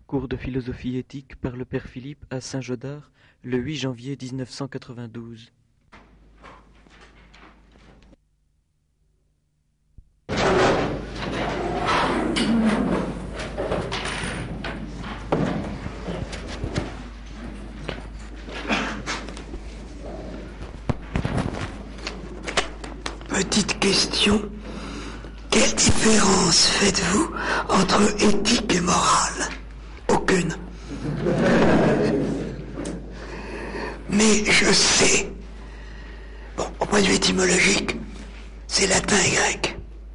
Cours de philosophie éthique par le père Philippe à Saint-Gaudard, le 8 janvier 1992. Petite question, quelle différence faites-vous entre éthique et morale? Aucune. Mais je sais. Bon, au point de vue étymologique, c'est latin et grec.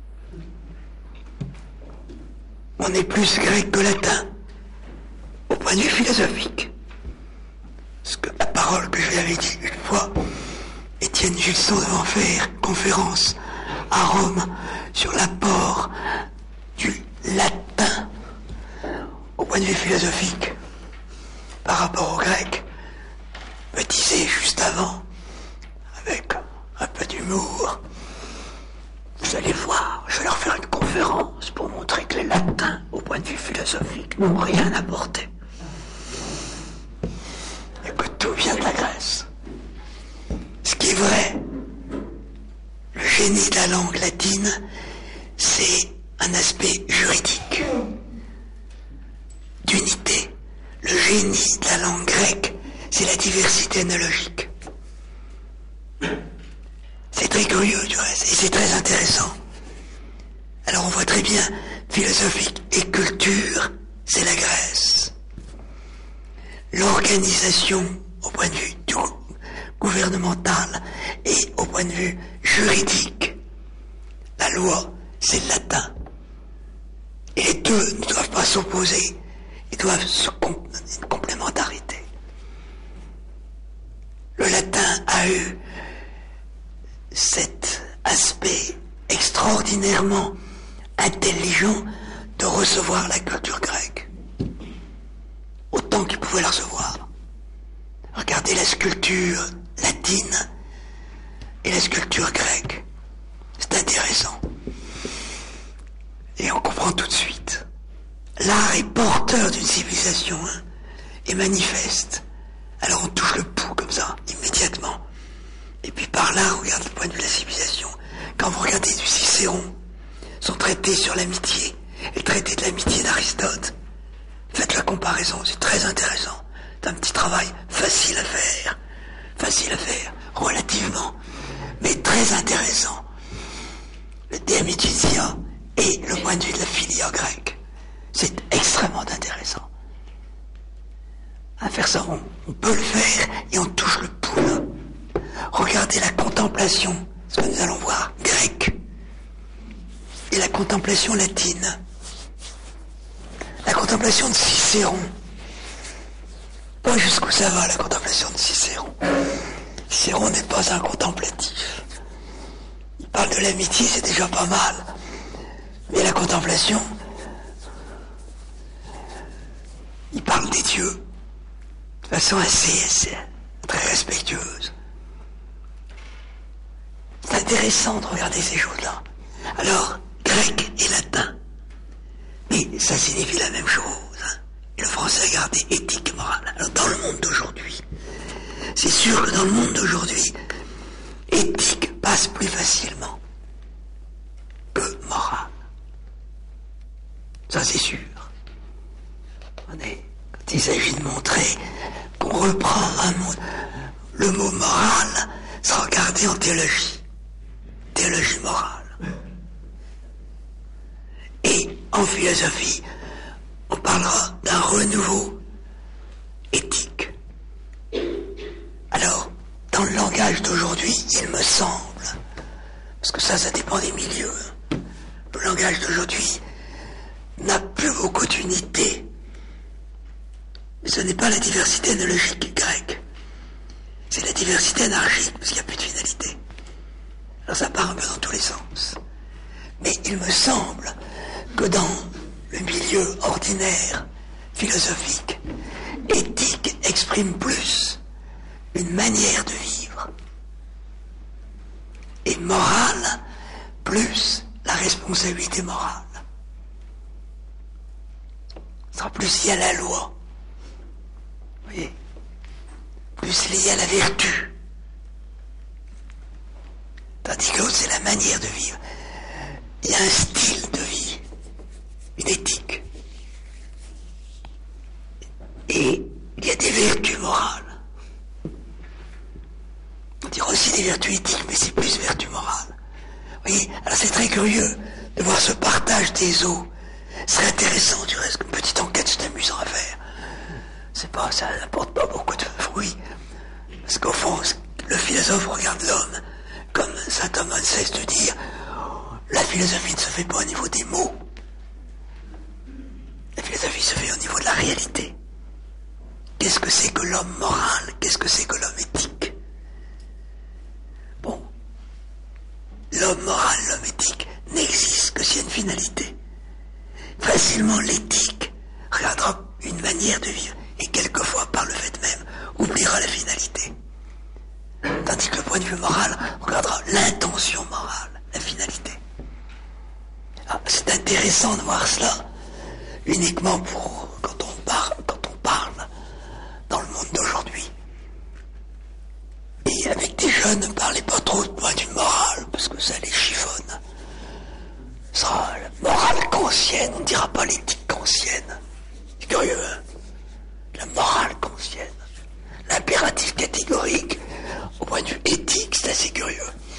On est plus grec que latin. Au point de vue philosophique. Parce que la parole que je lui avais dit une fois, Étienne Gilson devant faire conférence à Rome sur l'apport du latin au point de vue philosophique par rapport au grec, me disait juste avant, avec un peu d'humour, vous allez voir, je vais leur faire une conférence pour montrer que les latins, au point de vue philosophique, n'ont rien apporté. Et que tout vient de la Grèce. Ce qui est vrai, le génie de la langue latine, c'est un aspect juridique, d'unité. Le génie de la langue grecque, c'est la diversité analogique. C'est très curieux, du reste, et c'est très intéressant. Alors on voit très bien, philosophique et culture, c'est la Grèce. L'organisation, au point de vue du gouvernemental et au point de vue juridique, la loi, c'est le latin. Et les deux ne doivent pas s'opposer, ils doivent se donner une complémentarité. Le latin a eu cet aspect extraordinairement intelligent de recevoir la culture grecque, autant qu'il pouvait la recevoir. Regardez la sculpture latine et la sculpture grecque. C'est intéressant. Et on comprend tout de suite. L'art est porteur d'une civilisation, et manifeste. Alors on touche le pouls comme ça, immédiatement. Et puis par là, on regarde le point de vue de la civilisation. Quand vous regardez du Cicéron, son traité sur l'amitié, et le traité de l'amitié d'Aristote, faites la comparaison, c'est très intéressant. C'est un petit travail facile à faire, relativement, mais très intéressant. Le De Amicitia et le point de vue de la philia grecque, c'est extrêmement intéressant. À faire ça, on peut le faire et on touche le pouls. Regardez la contemplation, ce que nous allons voir, grecque, et la contemplation latine. La contemplation de Cicéron. Pas jusqu'où ça va, la contemplation de Cicéron. Cicéron n'est pas un contemplatif. Il parle de l'amitié, c'est déjà pas mal. Mais la contemplation, il parle des dieux de façon assez très respectueuse. C'est intéressant de regarder ces choses-là. Alors, grec et latin, mais ça signifie la même chose. Et le français a gardé éthique et morale. Alors dans le monde d'aujourd'hui, c'est sûr que dans le monde d'aujourd'hui, éthique passe plus facilement que morale. Ça c'est sûr. Quand il s'agit de montrer qu'on reprend le mot moral sera regardé en théologie morale. Et en philosophie, on parlera d'un renouveau éthique. Alors, dans le langage d'aujourd'hui, il me semble, parce que ça dépend des milieux, le langage d'aujourd'hui n'a plus beaucoup d'unité. Mais ce n'est pas la diversité analogique grecque, c'est la diversité anarchique, parce qu'il n'y a plus de finalité. Alors ça part un peu dans tous les sens. Mais il me semble que dans le milieu ordinaire, philosophique, éthique exprime plus une manière de vivre. Et morale, plus la responsabilité morale. sera plus lié à la loi. Vous voyez? Plus lié à la vertu. Tandis que l'autre, c'est la manière de vivre. Il y a un style de vie, une éthique. Et il y a des vertus morales. On dirait aussi des vertus éthiques, mais c'est plus vertus morales. Vous voyez? Alors c'est très curieux de voir ce partage des eaux. Ce serait intéressant, du reste, une petite enquête, c'est amusant à faire. C'est pas, ça n'apporte pas beaucoup de fruits. Parce qu'au fond, le philosophe regarde l'homme, comme saint Thomas ne cesse de dire, la philosophie ne se fait pas au niveau des mots. La philosophie se fait au niveau de la réalité. Qu'est-ce que c'est que l'homme moral? Qu'est-ce que c'est que l'homme éthique? Bon. L'homme moral, l'homme éthique n'existe que s'il y a une finalité. Facilement, l'éthique regardera une manière de vivre et quelquefois, par le fait même, oubliera la finalité. Tandis que le point de vue moral regardera l'intention morale, la finalité. Ah, c'est intéressant de voir cela uniquement pour quand on parle dans le monde d'aujourd'hui. Et avec des jeunes, ne parlez pas trop de point de vue moral parce que ça les chiffonne. Ce sera la morale kantienne, on ne dira pas l'éthique kantienne. C'est curieux, hein? La morale kantienne. L'impératif catégorique, au point de vue éthique, c'est assez curieux.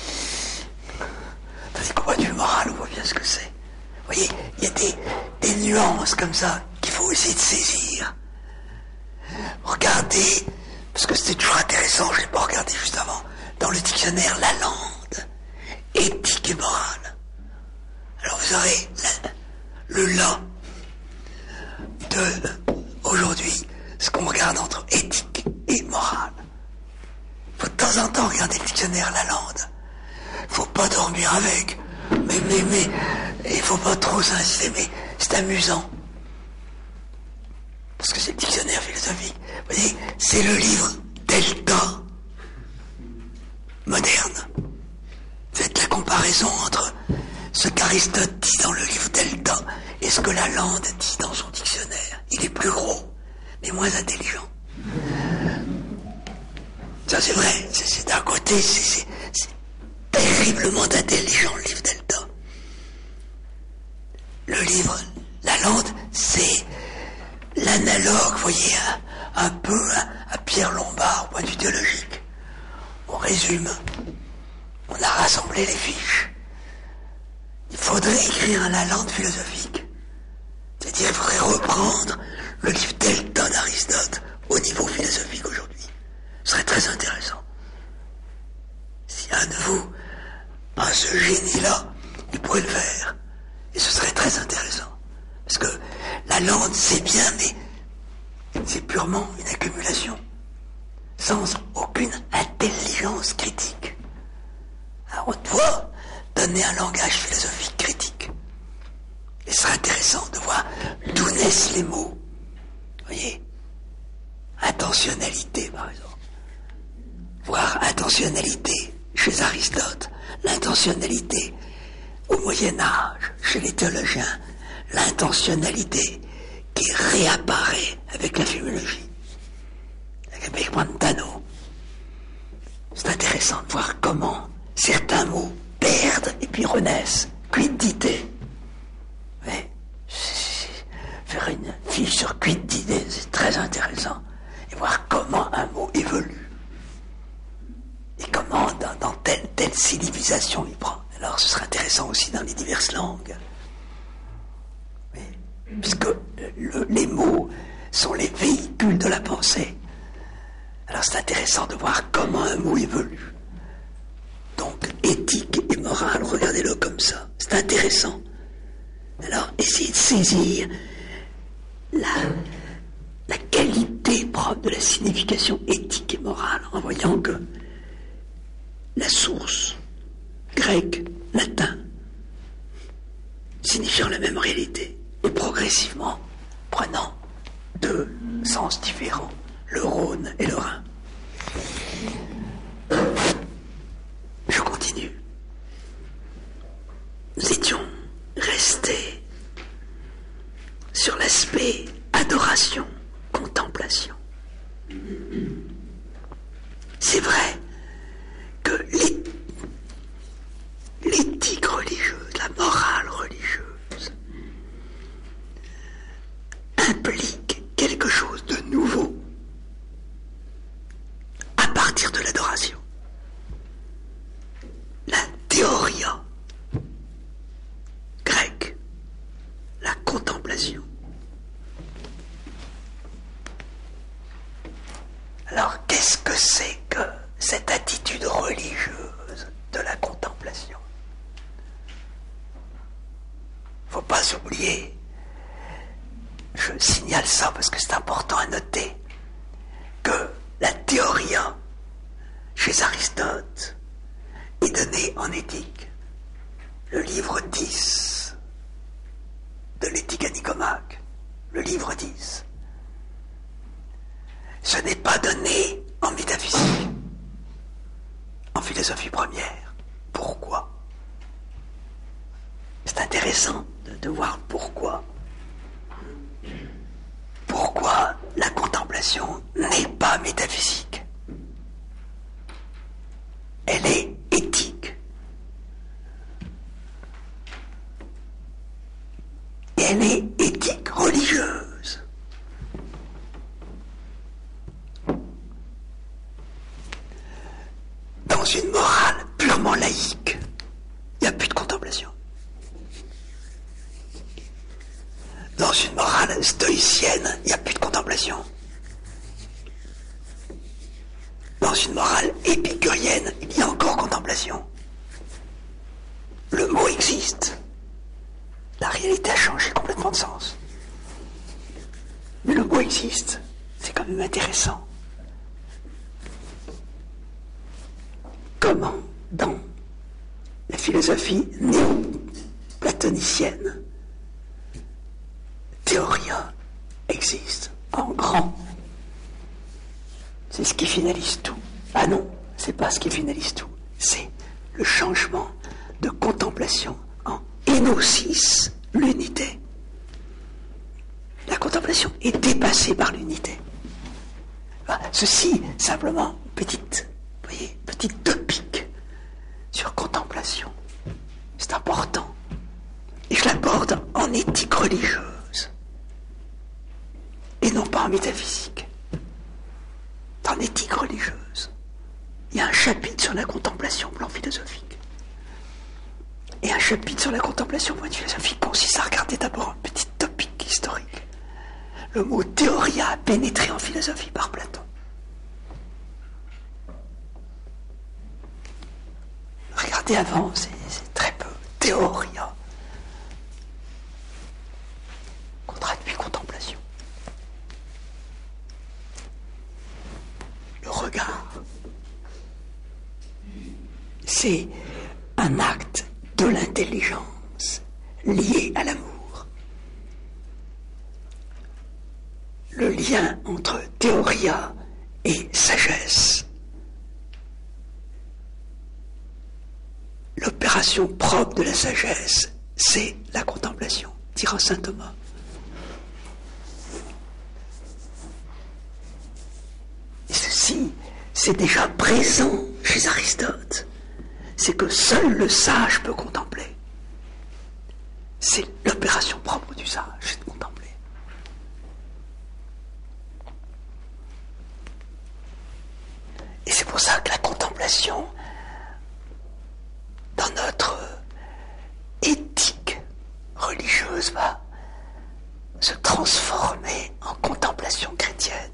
Tandis qu'au point de vue moral, on voit bien ce que c'est. Vous voyez, il y a des nuances comme ça qu'il faut essayer de saisir. Regardez, parce que c'était toujours intéressant, je ne l'ai pas regardé juste avant, dans le dictionnaire Lalande, éthique et morale. Alors vous aurez le là de aujourd'hui, ce qu'on regarde entre éthique et morale. Il faut de temps en temps regarder le dictionnaire Lalande. Il ne faut pas dormir avec. Mais, il ne faut pas trop s'insister, mais c'est amusant. Parce que c'est le dictionnaire philosophique. Vous voyez, c'est le livre Delta moderne. Faites la comparaison entre ce qu'Aristote dit dans le livre Delta et ce que Lalande dit dans son dictionnaire. Il est plus gros, mais moins intelligent. Ça c'est vrai, c'est d'un côté, c'est terriblement intelligent le livre Delta. Le livre Lalande, c'est l'analogue, vous voyez, un peu à Pierre Lombard, au point de vue théologique. On résume, on a rassemblé les fiches. Il faudrait écrire un Lalande philosophique. C'est-à-dire qu'il faudrait reprendre le livre Delta d'Aristote au niveau philosophique aujourd'hui. Ce serait très intéressant. Si un de vous a ce génie-là, il pourrait le faire. Et ce serait très intéressant. Parce que Lalande, c'est bien, mais c'est purement une accumulation. Sans aucune intelligence critique. Alors on doit donner un langage philosophique critique. Et ce serait intéressant de voir d'où naissent les mots. Vous voyez? Intentionnalité, par exemple. Voir intentionnalité chez Aristote, l'intentionnalité au Moyen-Âge, chez les théologiens, l'intentionnalité qui réapparaît avec la philologie, avec Montano. C'est intéressant de voir comment certains mots perdent et puis renaissent. Quiddité. Ouais. Faire une fiche sur quiddité, c'est très intéressant. Et voir comment un mot évolue. Et comment dans telle civilisation il prend. Alors ce serait intéressant aussi dans les diverses langues. Oui. Puisque les mots sont les véhicules de la pensée. Alors c'est intéressant de voir comment un mot évolue. Donc éthique et morale, regardez-le comme ça. C'est intéressant. Alors essayez de saisir la qualité propre de la signification éthique et morale en voyant que la source grec, latin, signifiant la même réalité, et progressivement prenant deux sens différents, le Rhône et le Rhin. Je continue. Nous étions restés sur l'aspect adoration, contemplation. C'est vrai que l'éthique religieuse, la morale religieuse, implique quelque chose de nouveau à partir de l'adoration. La théoria grecque, la contemplation. Alors, qu'est-ce que c'est que cette attitude religieuse de la contemplation? Faut pas s'oublier, je signale ça parce que c'est important à noter, que la théoria, chez Aristote, est donnée en éthique. Le livre 10 de l'éthique à Nicomaque, le livre 10. Ce n'est pas donné en métaphysique, en philosophie première. Pourquoi? C'est intéressant de voir pourquoi. Pourquoi la contemplation n'est pas métaphysique. Elle est éthique. Et elle est éthique religieuse. Dans une morale purement laïque, il n'y a plus de contemplation. Dans une morale stoïcienne, il n'y a plus de contemplation. Dans une morale épicurienne, il y a encore contemplation. Le mot existe. La réalité a changé complètement de sens. Mais le mot existe. C'est quand même intéressant. Comment, dans la philosophie néo-platonicienne, théoria existe en grand. C'est ce qui finalise tout. Ah non, c'est pas ce qui finalise tout. C'est le changement de contemplation en énosis, l'unité. La contemplation est dépassée par l'unité. Ceci, simplement, petite topique sur contemplation. C'est important. Et je l'aborde en éthique religieuse. Et non pas en métaphysique. En éthique religieuse. Il y a un chapitre sur la contemplation au plan philosophique. Et un chapitre sur la contemplation au point de philosophie consiste à regarder d'abord un petit topic historique. Le mot théoria a pénétré en philosophie par Platon. Regardez avant, c'est très peu. Théoria. Qu'on traduit contemplation. Le regard. C'est un acte de l'intelligence lié à l'amour. Le lien entre théoria et sagesse. L'opération propre de la sagesse, c'est la contemplation, dira saint Thomas. Et ceci, c'est déjà présent chez Aristote. C'est que seul le sage peut contempler. C'est l'opération propre du sage, c'est de contempler. Et c'est pour ça que la contemplation, dans notre éthique religieuse, va se transformer en contemplation chrétienne.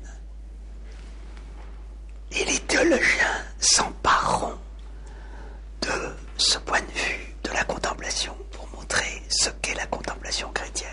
Et les théologiens s'empareront de ce point de vue de la contemplation pour montrer ce qu'est la contemplation chrétienne.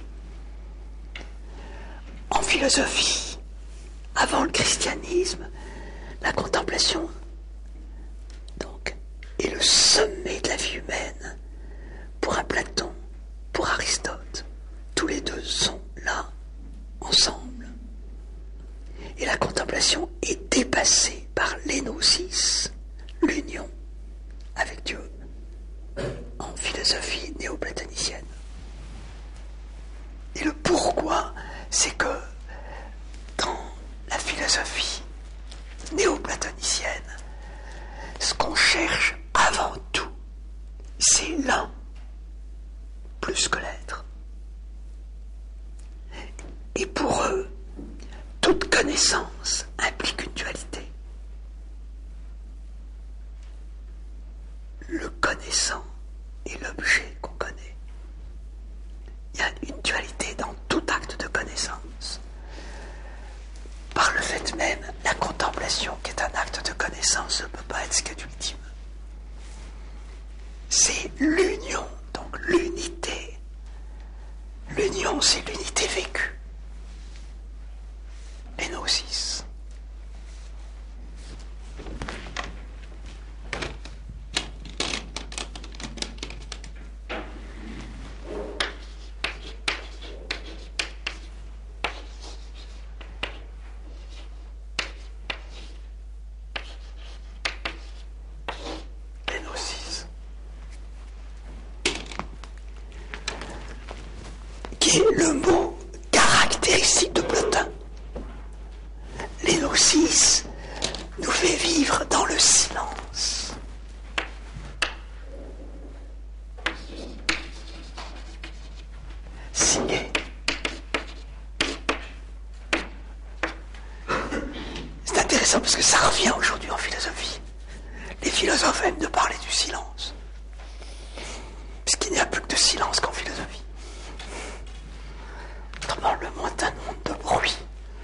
En philosophie, avant le christianisme, la contemplation donc est le sommet de la vie humaine pour un Platon, pour Aristote. Tous les deux sont là, ensemble. Et la contemplation est dépassée par l'énosis, l'union avec Dieu, en philosophie néo-platonicienne. Et le pourquoi, c'est que dans la philosophie néoplatonicienne, ce qu'on cherche avant tout, c'est l'un plus que l'être. Et pour eux, toute connaissance implique une dualité. Le connaissant et l'objet qu'on connaît. Il y a une dualité dans tout acte de connaissance. Par le fait même, la contemplation, qui est un acte de connaissance, ne peut pas être ce qu'il y a d'ultime. C'est l'union, donc l'unité. L'union, c'est l'unité vécue. Les gnosis. Qui est le mot caractéristique de Plotin. Les gnosis nous fait vivre dans le silence. C'est intéressant parce que ça revient aujourd'hui en philosophie. Les philosophes aiment de parler du silence. Parce qu'il n'y a plus que de silence qu'en philosophie. Autrement, le monde est un monde de bruit.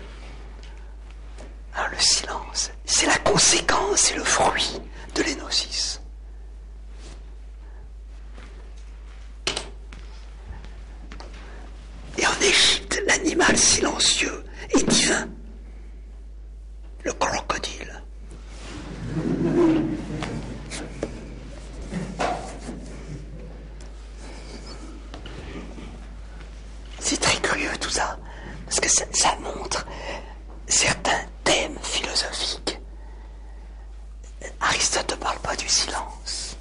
Alors le silence, c'est la conséquence, c'est le fruit de l'énosis. Et en Égypte, l'animal silencieux est divin. Le crocodile. C'est très curieux tout ça, parce que ça montre certains thèmes philosophiques. Aristote ne parle pas du silence.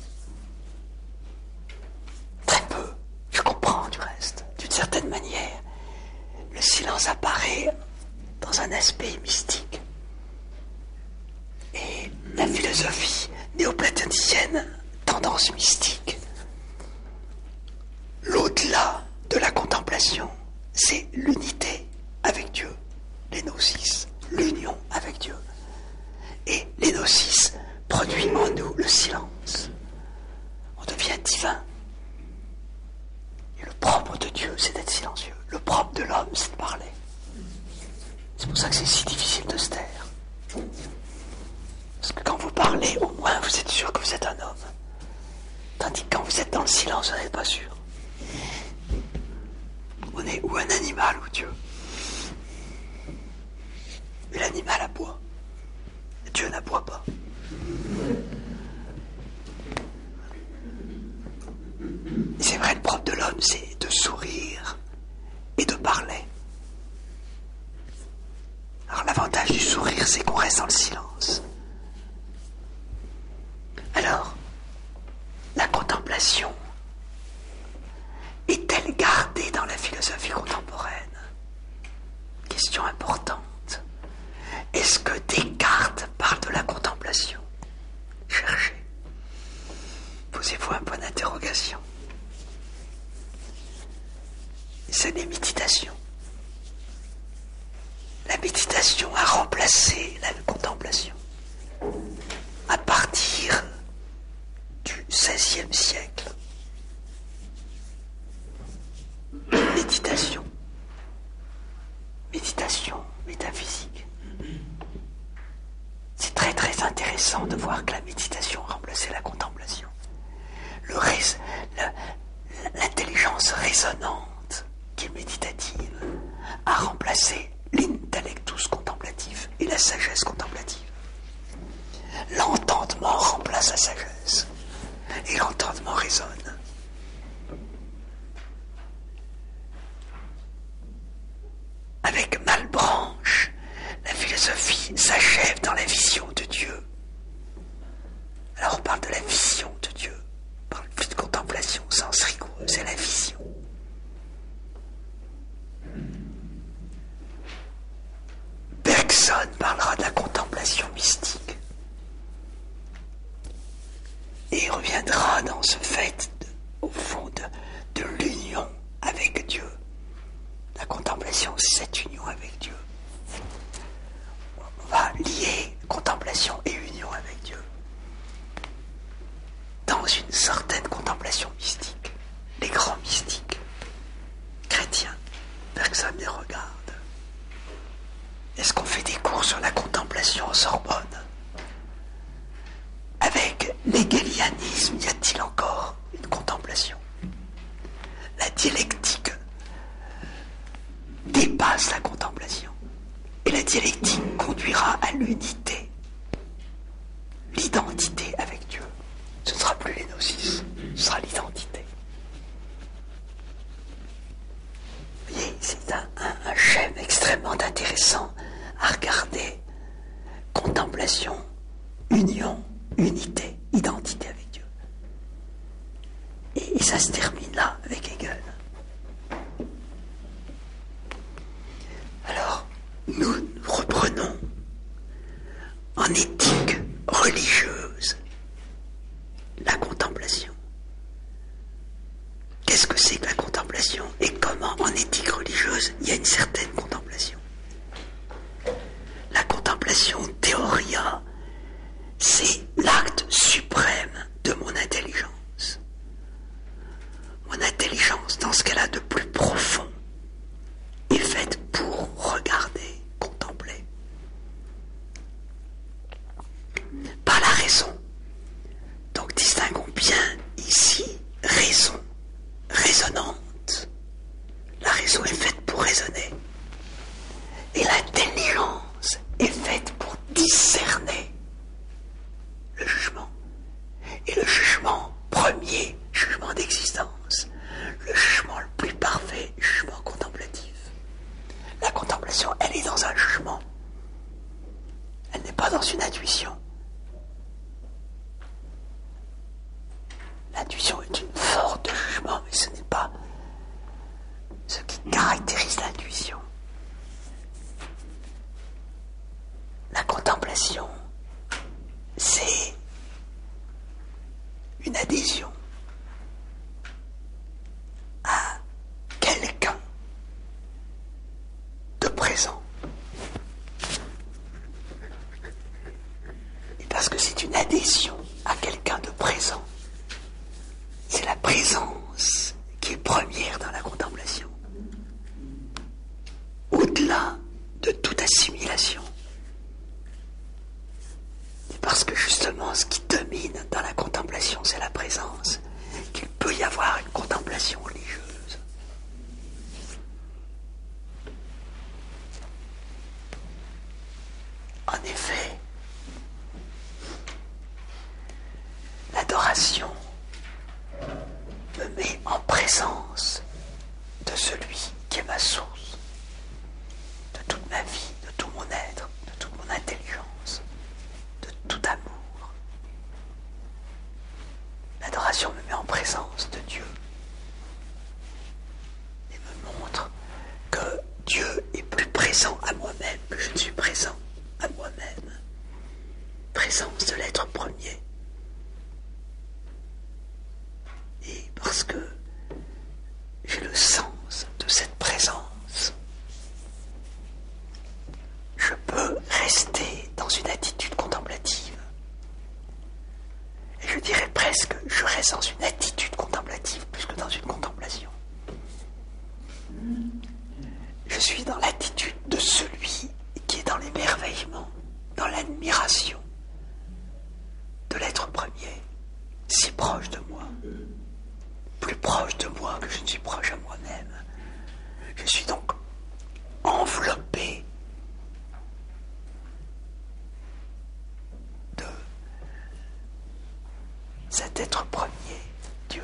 Très peu. Je comprends du reste. D'une certaine manière, le silence apparaît dans un aspect mystique. Et la philosophie néoplatonicienne, tendance mystique. L'au-delà de la contemplation, c'est l'unité avec Dieu, les gnosis, l'union avec Dieu. Et les gnosis produit en nous le silence. On devient divin. Et le propre de Dieu, c'est d'être silencieux. Le propre de l'homme, c'est de parler. C'est pour ça que c'est si difficile de se taire. Parce que quand vous parlez, au moins vous êtes sûr que vous êtes un homme. Tandis que quand vous êtes dans le silence, vous n'êtes pas sûr. On est ou un animal ou Dieu. Mais l'animal aboie. Dieu n'aboie pas. Et c'est vrai, le propre de l'homme, c'est de sourire et de parler. Alors l'avantage du sourire, c'est qu'on reste dans le silence. Alors, la contemplation est-elle gardée dans la philosophie contemporaine? Question importante. Est-ce que Descartes parle de la contemplation? Cherchez. Posez-vous un point d'interrogation. C'est les méditations. La méditation a remplacé la contemplation. À partir du XVIe siècle. Méditation. Méditation métaphysique. C'est très très intéressant de voir que la méditation a remplacé la contemplation. L'intelligence résonante, qui est méditative, a remplacé l'intellectus contemplatif et la sagesse contemplative. L'entendement remplace la sagesse. Et l'entendement résonne. Avec Malebranche, la philosophie s'achève dans la vision de Dieu. Alors on parle de la vision de Dieu. On parle plus de contemplation au sens rigoureux, c'est la vision. parlera de la contemplation mystique. Et il reviendra dans ce fait, au fond, de l'union avec Dieu. La contemplation, c'est cette union avec Dieu. On va lier contemplation et union avec Dieu dans une certaine contemplation mystique. Les grands mystiques chrétiens, personne ne les regarde. Est-ce qu'on fait des cours sur la contemplation en Sorbonne? Avec l'hégélianisme, y a-t-il encore une contemplation? La dialectique dépasse la contemplation. Et la dialectique conduira à l'unité, l'identité avec Dieu. Ce ne sera plus les gnosis, ce sera l'identité. Vous voyez, c'est un schème extrêmement intéressant à regarder. Contemplation, union, unité, identité avec Dieu. Et ça se termine là avec Hegel. Alors, nous reprenons en éthique religieuse la contemplation. Qu'est-ce que c'est que la contemplation et comment en éthique religieuse il y a une certaine contemplation? La contemplation théoria, c'est l'acte suprême de mon intelligence. Mon intelligence, dans ce qu'elle a de plus profond, est faite pour regarder, contempler. Pas la raison. Donc distinguons bien ici raison, raisonnante. La raison est faite pour raisonner. Et l'intelligence est faite pour discerner le jugement. Et le jugement premier, jugement d'existence, le jugement le plus parfait, jugement contemplatif. La contemplation, elle est dans un jugement. Elle n'est pas dans une intuition. L'intuition est une forme de jugement, mais ce n'est pas ce qui caractérise l'intuition. La contemplation, c'est une adhésion à quelqu'un de présent. Et parce que c'est une adhésion à quelqu'un de présent, c'est la présence qui est première dans la contemplation. Au-delà de toute assimilation. C'est parce que justement ce qui domine dans la contemplation, c'est la présence, qu'il peut y avoir une contemplation religieuse. En effet, l'adoration me met en présence de celui qui est ma source, de toute ma vie, de tout mon être, de toute mon intelligence, de tout amour. L'adoration me met en présence de Dieu et me montre que Dieu est plus présent à moi-même que je ne suis présent à moi-même. Présence de l'être premier. Et parce que j'ai le sens de cette présence, je peux rester dans une attitude contemplative. Et je dirais presque, je reste dans une attitude contemplative plus que dans une contemplation. Je suis dans l'attitude de celui qui est dans l'émerveillement, dans l'admiration de l'être premier, si proche de moi, plus proche de moi que je ne suis proche à moi-même. Je suis donc enveloppé de cet être premier, Dieu,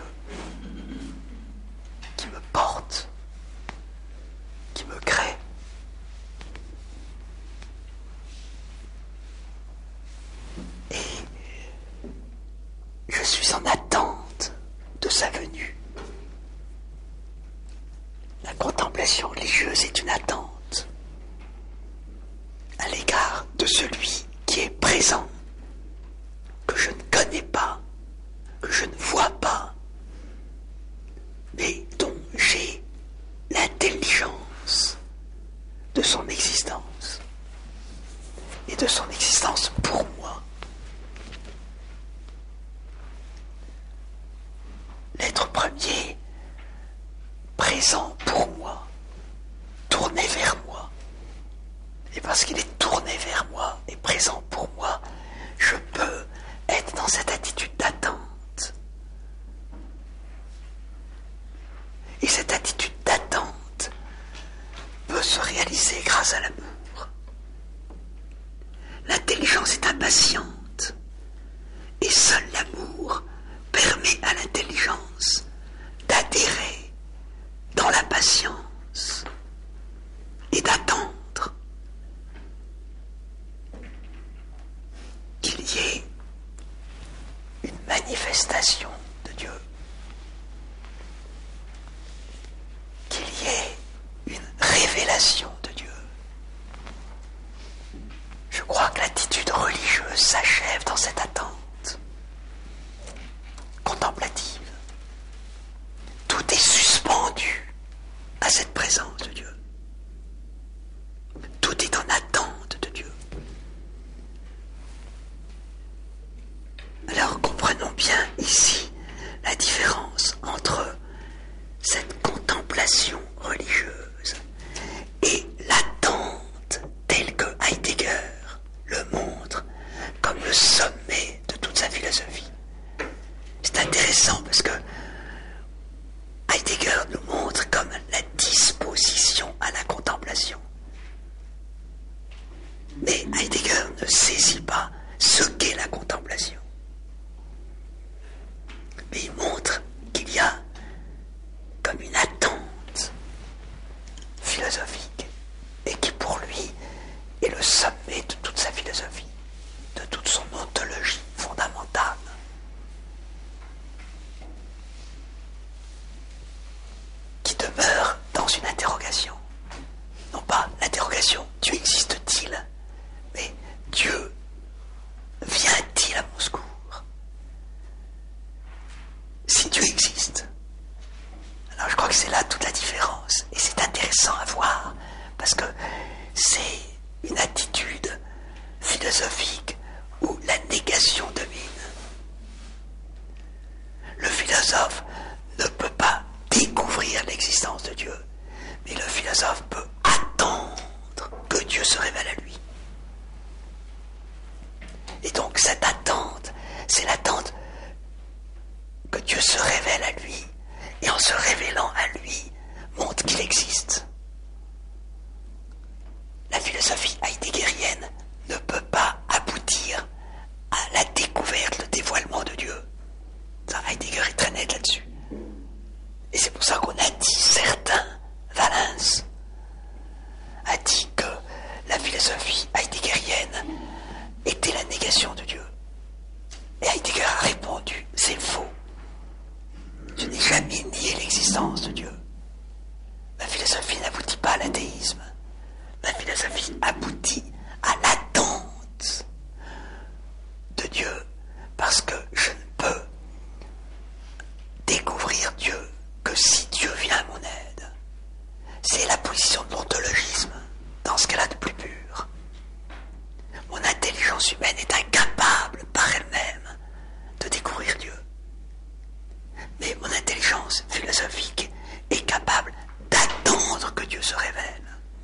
qui me porte, qui me crée. Et je suis en attente de sa venue. La contemplation religieuse est une attente à l'égard de celui qui est présent, que je ne connais pas, que je ne vois pas, mais dont j'ai l'intelligence de son existence et de son existence pour moi. L'être premier, présent pour moi, tourné vers moi. Et parce qu'il est tourné vers moi et présent pour moi, je peux être dans cette attitude d'attente. Et cette attitude d'attente peut se réaliser grâce à l'amour. L'intelligence est impatiente et seul l'amour permet à l'intelligence d'adhérer dans la patience et d'attendre qu'il y ait une manifestation de Dieu, qu'il y ait une révélation de Dieu. Je crois que l'attitude religieuse s'achève dans cette attente contemplative. Tout est suspendu à cette présence de Dieu. Tout est en attente de Dieu. Alors comprenons bien ici la différence entre cette contemplation religieuse et l'attente telle que Heidegger le montre comme le sommet de toute sa philosophie. C'est intéressant parce que Heidegger nous montre comme la disposition à la contemplation. Mais Heidegger ne saisit pas ce qu'est la contemplation. Mais il montre qu'il y a comme une attente philosophique et qui pour lui est le sommet de toute sa philosophie, de toute son ontologie fondamentale. Qui demeure dans une interrogation. Non pas l'interrogation « Dieu existe-t-il ?» mais « Dieu vient-il à mon secours ?» Si Dieu existe. Alors je crois que c'est là toute la différence. Et c'est intéressant à voir parce que c'est une attitude philosophique où la négation domine. Le philosophe ne peut pas découvrir l'existence de Dieu, mais le philosophe peut attendre que Dieu se révèle à lui. Et donc cette attente, c'est l'attente que Dieu se révèle à lui, et en se révélant à lui, montre qu'il existe. La philosophie heideggerienne ne peut pas aboutir à la découverte, le dévoilement de Dieu. Ça, Heidegger est très net là-dessus. Et c'est pour ça qu'on a dit, certains, Valens, a dit que la philosophie heideggerienne était la négation de Dieu. Et Heidegger a répondu, c'est faux. Je n'ai jamais nié l'existence de Dieu. Ma philosophie n'aboutit pas à l'athéisme. Ma philosophie aboutit à l'attente de Dieu, parce que je ne peux découvrir Dieu que si Dieu vient à mon aide. C'est la position de l'ontologisme, dans ce qu'elle a de plus pur. Mon intelligence humaine est incapable par elle-même de découvrir Dieu. Mais mon intelligence philosophique est capable d'attendre que Dieu se révèle.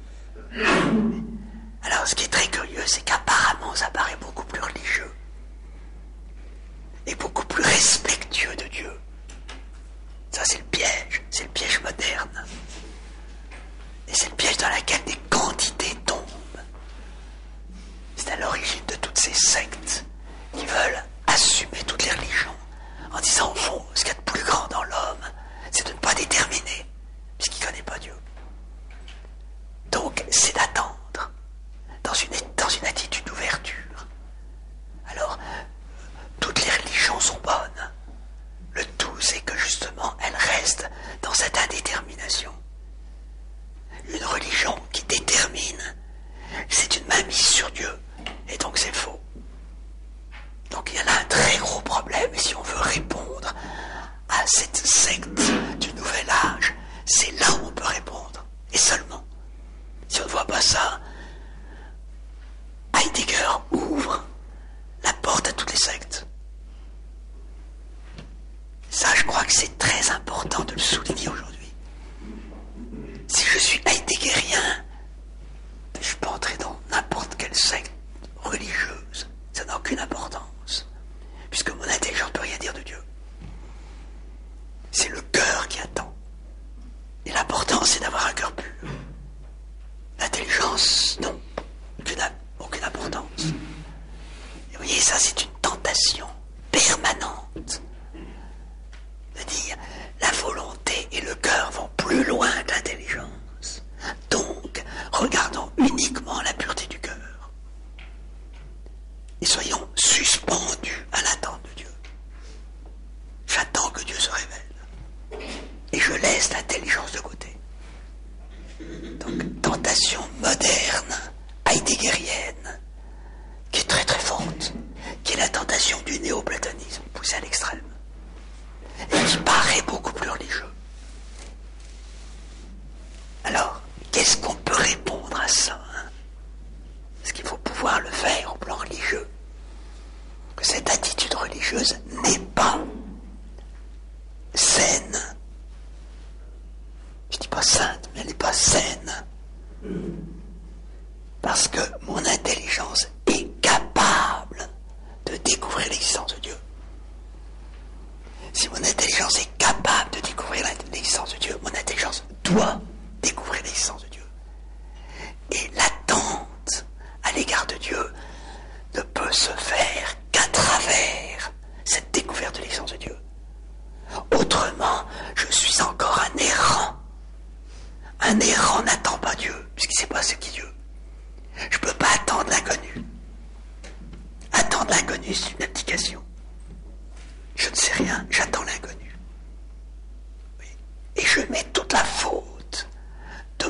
Alors ce qui est très curieux, c'est qu'apparemment ça paraît beaucoup plus religieux et beaucoup plus respectueux de Dieu. Ça c'est le piège moderne. Et c'est le piège dans lequel des quantités tombent. C'est à l'origine de toutes ces sectes qui veulent assumer toutes les religions en disant au fond, ce qu'il y a de plus grand dans l'homme, c'est de ne pas déterminer, puisqu'il ne connaît pas Dieu. Donc c'est d'attendre dans une attitude d'ouverture. Alors, toutes les religions sont bonnes. Le tout, c'est que justement, elles restent dans cette indétermination. Une religion qui Et seulement, si on ne voit pas ça, Heidegger ouvre la porte à toutes les sectes. Ça, je crois que c'est très important de le souligner aujourd'hui. Si je suis heideggerien, je peux entrer dans n'importe quelle secte religieuse. Ça n'a aucune importance, puisque mon intelligence ne peut rien dire de Dieu. C'est le cœur qui attend. Et l'important, c'est d'avoir un cœur pur. L'intelligence, non, aucune importance. Et vous voyez, ça, c'est une tentation permanente de dire la volonté et le cœur vont plus loin que l'intelligence. Donc, regardons uniquement la pureté du cœur. Et soyons suspendus à l'attente de Dieu. J'attends que Dieu se révèle. Et je laisse l'intelligence de côté. Donc, tentation moderne, heideggerienne, qui est très très forte, qui est la tentation du néoplatonisme, poussée à l'extrême, et qui paraît beaucoup plus religieux. Alors, qu'est-ce qu'on peut répondre à ça, hein? Parce qu'il faut pouvoir le faire au plan religieux. Que cette attitude religieuse n'est pas saine. Je dis pas sainte, mais elle n'est pas saine. Parce que mon intelligence est capable de découvrir l'existence de Dieu. Si mon intelligence est capable de découvrir l'existence de Dieu, mon intelligence doit découvrir l'existence de Dieu. Et l'attente à l'égard de Dieu ne peut se faire qu'à travers cette découverte de l'existence de Dieu. Autrement, je suis encore un errant. Un errant n'attend pas Dieu, puisqu'il ne sait pas ce qu'est Dieu. Je ne peux pas attendre l'inconnu. Attendre l'inconnu, c'est une abdication. Je ne sais rien, j'attends l'inconnu. Oui. Et je mets toute la faute de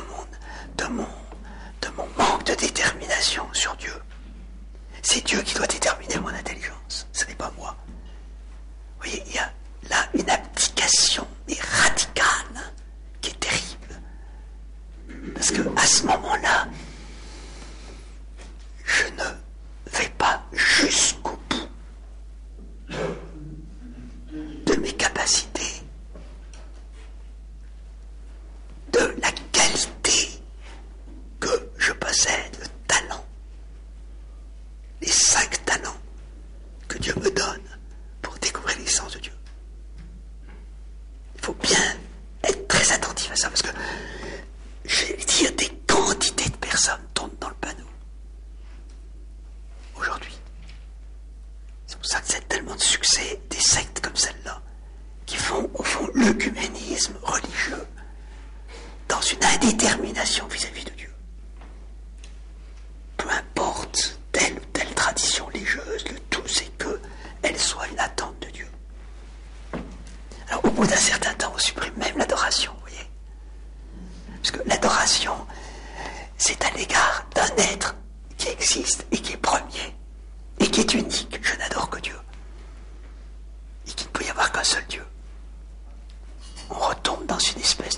mon manque de détermination sur Dieu. C'est Dieu qui doit déterminer mon intelligence, ce n'est pas moi. Vous voyez, il y a là une abdication radicale qui est terrible. Parce que à ce moment-là, je ne vais pas jusqu'au bout de mes capacités, de la qualité que je possède, le talent, les 5 talents que Dieu me donne pour découvrir l'existence de Dieu. Il faut bien être très attentif à ça, parce que je vais dire, des quantités de personnes tombent dans le panneau aujourd'hui. C'est pour ça que c'est tellement de succès des sectes comme celle-là, qui font au fond l'œcuménisme religieux dans une indétermination vis-à-vis de Dieu. Peu importe telle ou telle tradition religieuse, le tout c'est qu'elle soit une attente de Dieu. Alors au bout d'un certain temps, on supprime même l'adoration, vous voyez. Parce que l'adoration, c'est à l'égard d'un être qui existe et qui est premier et qui est unique. Je n'adore que Dieu. Et qu'il ne peut y avoir qu'un seul Dieu. On retombe dans une espèce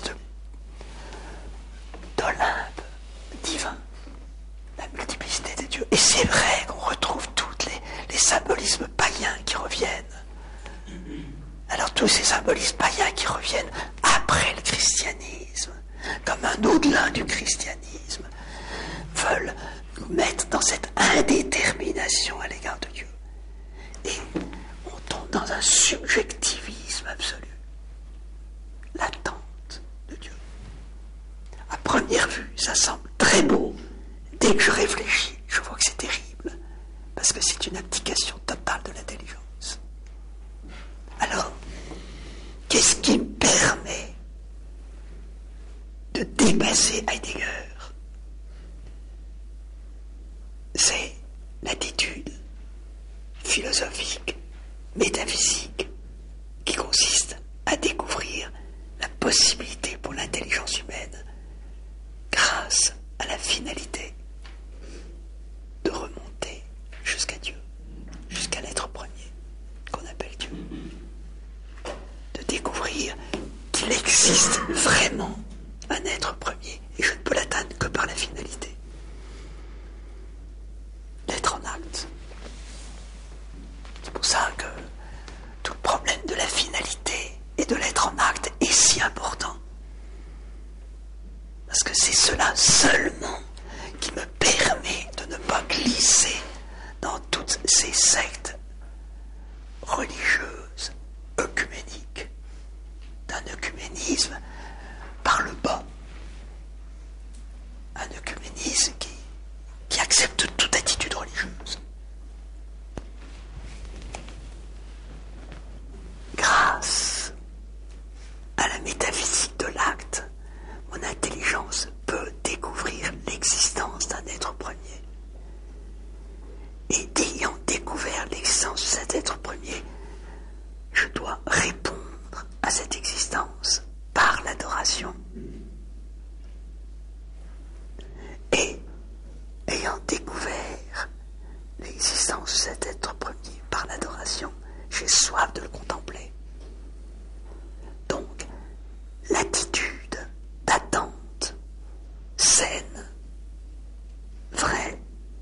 d'Olympe divin, la multiplicité des dieux. Et c'est vrai qu'on retrouve tous les symbolismes païens qui reviennent. Alors tous ces symbolismes païens qui reviennent après le christianisme, comme un au-delà du christianisme, veulent nous mettre dans cette indétermination à l'égard de Dieu. Et on tombe dans un subjectivisme absolu. L'attente de Dieu. À première vue, ça semble très beau. Dès que je réfléchis, je vois que c'est terrible. Parce que c'est une abdication totale de l'intelligence. Alors, qu'est-ce qui me permet de dépasser Heidegger? C'est l'attitude philosophique, métaphysique, qui consiste à découvrir la possibilité pour l'intelligence humaine, grâce à la finalité, de remonter jusqu'à Dieu, jusqu'à l'être premier, qu'on appelle Dieu. De découvrir qu'il existe vraiment un être premier. Et Parce que c'est cela seulement qui me permet de ne pas glisser dans toutes ces sectes religieuses, œcuméniques, d'un œcuménisme par le bas, un œcuménisme qui accepte toute attitude religieuse. Grâce à la métaphysique de l'acte, mon intelligence peut découvrir l'existence d'un être premier. Et ayant découvert l'existence de cet être premier, je dois répondre à cette existence par l'adoration. Et ayant découvert l'existence de cet être premier par l'adoration, j'ai soif de le contempler. Donc, l'attitude d'attente saine, vraie,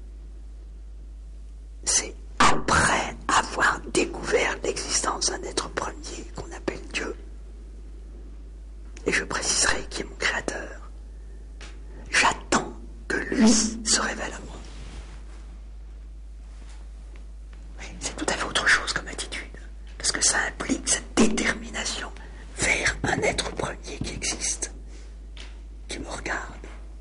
c'est après avoir découvert l'existence d'un être premier qu'on appelle Dieu. Et je préciserai qui est mon créateur. J'attends que lui se révèle à moi. Oui, c'est tout à fait autre chose comme attitude, parce que ça implique cette détermination vers un être premier qui existe, qui me regarde,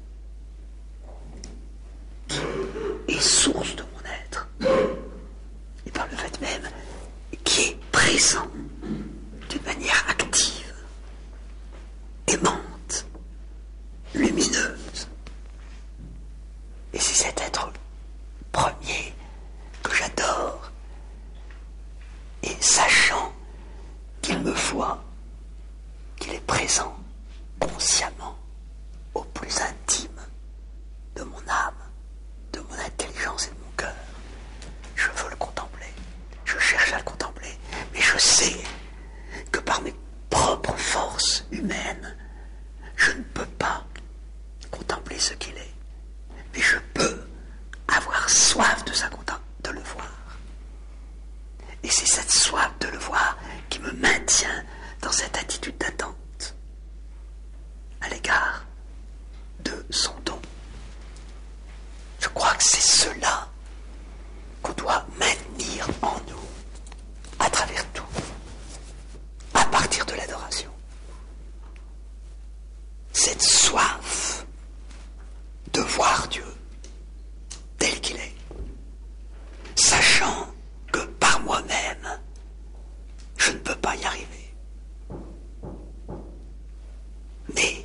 qui est source de mon être, et par le fait même qui est présent d'une manière active, aimante, lumineuse. Et c'est cet être premier que j'adore, et sachant qu'il me voit, qu'il est présent consciemment au plus intime de mon âme, de mon intelligence et de mon cœur, je veux le contempler, je cherche à le contempler, mais je sais que par mes propres forces humaines, je ne peux pas contempler ce qu'il est, mais je peux avoir soif de le voir. Et c'est cette soif de le voir qui me maintient dans cette attitude d'attente à l'égard de son don. Je crois que c'est cela qu'on doit maintenir en nous, à travers tout, à partir de l'adoration. Cette soif de voir Dieu tel qu'il est, sachant que par moi-même, je ne peux pas y arriver. Mais,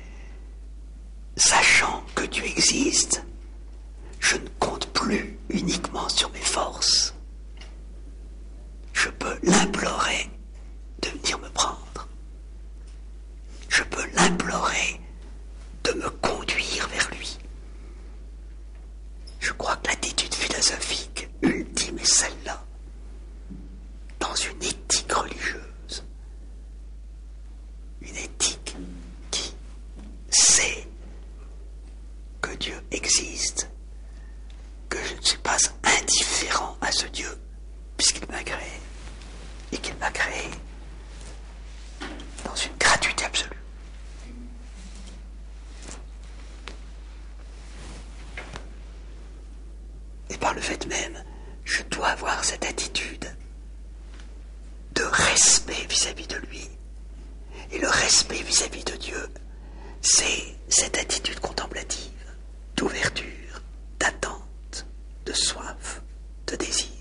sachant que Dieu existe, je ne compte plus uniquement sur mes forces. Je peux l'implorer de venir me prendre. Je peux l'implorer de me conduire vers lui. Je crois que l'attitude philosophique ultime est celle-là, dans une éthique religieuse, une éthique qui sait que Dieu existe, que je ne suis pas indifférent à ce Dieu, puisqu'il m'a créé, et qu'il m'a créé dans une gratuité absolue. Et par le fait même, je dois avoir cette attitude de respect vis-à-vis de lui. Et le respect vis-à-vis de Dieu, c'est cette attitude contemplative, d'ouverture, d'attente, de soif, de désir.